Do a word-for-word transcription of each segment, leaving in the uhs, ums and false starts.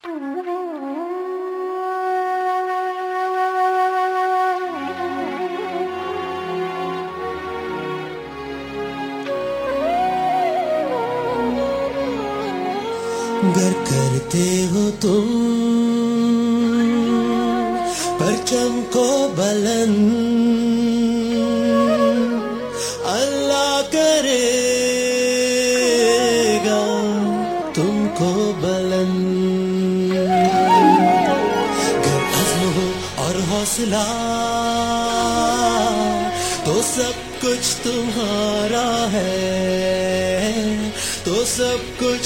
गर करते हो तुम परचम को बुलंद, अल्लाह करेगा तुमको बुलंद। गर अज़्म हो और हौसला तो सब कुछ तुम्हारा है, तो सब कुछ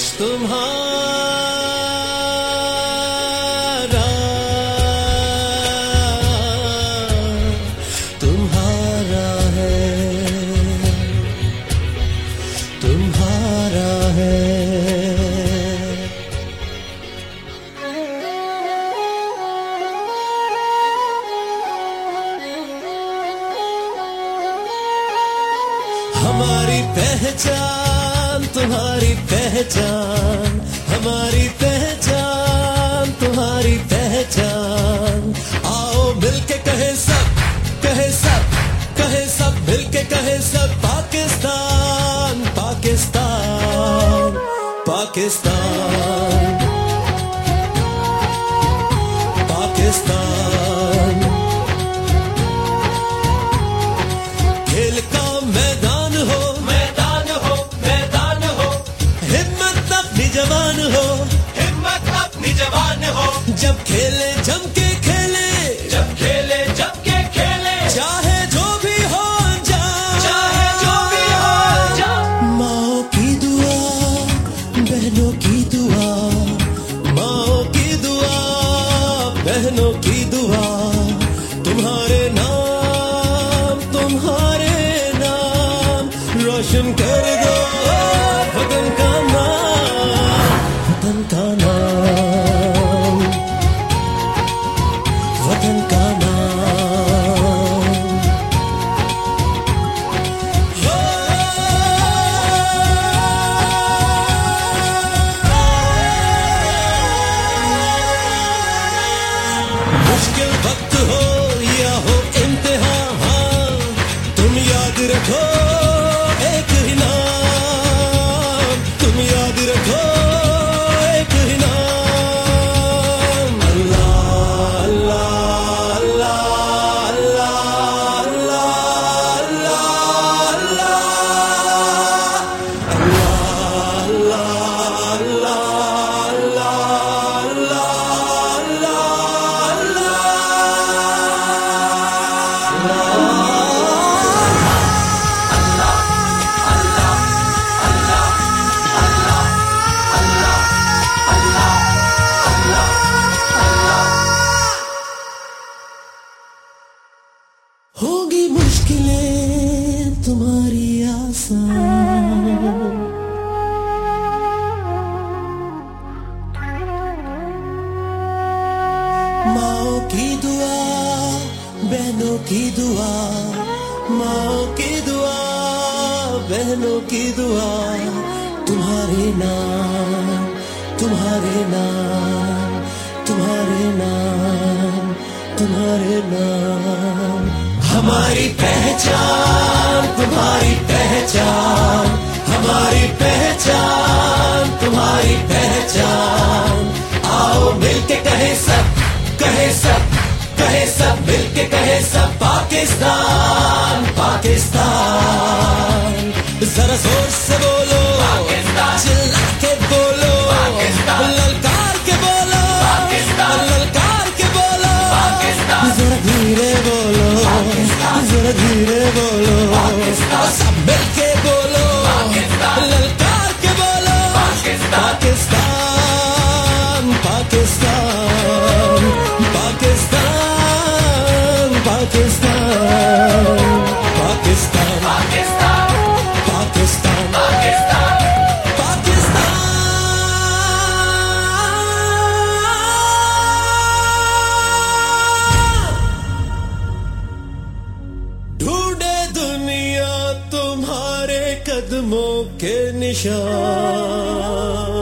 तुम्हारा, तुम्हारा है, तुम्हारा है। हमारी पहचान तुम्हारी पहचान, हमारी पहचान तुम्हारी पहचान। आओ मिलके कहे सब, कहे सब, कहे सब, मिलके कहे सब पाकिस्तान, पाकिस्तान, पाकिस्तान, पाकिस्तान। खेल का मैदान हो, मैदान हो, मैदान हो, हिम्मत अपनी जवान हो, हिम्मत अपनी जवान हो। जब खेले जम के खेले, जब खेले जम के खेले, चाहे जो भी हो अंजाम, चाहे जो भी हो अंजाम। माओ की दुआ, बहनों की दुआ, माओ की दुआ, बहनों की दुआ, तुम्हारे नाम, तुम्हारे नाम रोशन कर दो वतन का नाम, वतन का नाम, वतन का नाम। हो मुश्किल वक्त हो या हो इम्तिहान, तुम याद रखो एक ही नाम, तुम याद रखो एक ही नाम। अल्लाह अल्लाह अल्लाह अल्लाह अल्लाह अल्लाह होगी मुश्किलें तुम्हारी आसान, माओ की दुआ, बहनों की दुआ, माओ की दुआ, बहनों की दुआ, तुम्हारे नाम, तुम्हारे नाम, तुम्हारे नाम, तुम्हारे नाम। हमारी पहचान तुम्हारी पहचान, हमारी पहचान तुम्हारी पहचान। आओ मिलके कहे सब, कहे सब, कहे सब, मिलके कहे सब पाकिस्तान, पाकिस्तान। जरा जोर से बोलो पाकिस्तान, चिल्ला के बोलो पाकिस्तान, ललकार के बोलो पाकिस्तान, ललकार के बोलो पाकिस्तान। जरा धीरे बोलो पाकिस्तान, जरा धीरे बोलो पाकिस्तान, सब मिलके बोलो पाकिस्तान, ललकार के बोलो पाकिस्तान, पाकिस्तान, पाकिस्तान, पाकिस्तान, पाकिस्तान, पाकिस्तान, पाकिस्तान, पाकिस्तान, पाकिस्तान, पाकिस्तान। ढूंढे दुनिया तुम्हारे कदमों के निशान,